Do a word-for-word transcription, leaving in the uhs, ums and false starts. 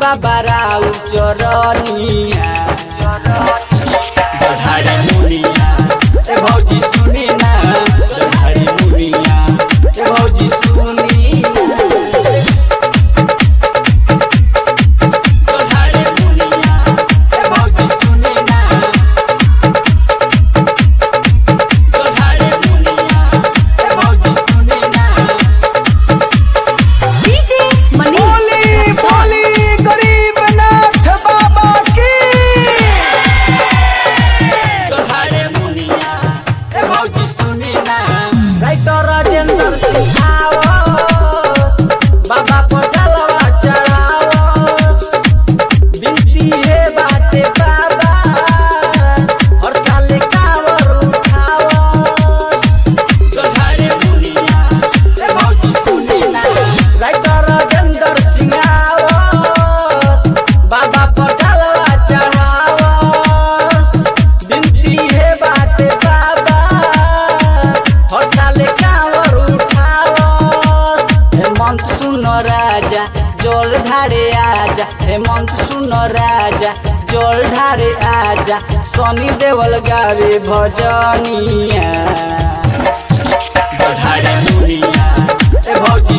बाबा राउ चरनिया गधारी मुनिया ए भौजी सुनी ना गधारी मुनिया ए भौजी सुनी गधारी मुनिया ए भौजी सुनी ना गधारी मुनिया ए भौजी सुनी ना डीजे मनीष बोली गरीबनाथ बाबा की गधारी मुनिया ए भौजी सुनी ना राइटर राजेंद्र सिंह बाबा पर जलवा चढ़ावस बिनती है बाटे बाबा और साले कावर उठावस गधारी मुनिया ए भौजी सुनी ना राइटर राजेंद्र सिंह बाबा पर जलवा चढ़ावस बिनती है बाटे बाबा और साले कावर उठावस हेमंत सुन राजा जल ढारे आजा हेमंत सुन राजा जल ढारे आजा सनी देवल गावे भजनिया गधारी मुनिया ए भौजी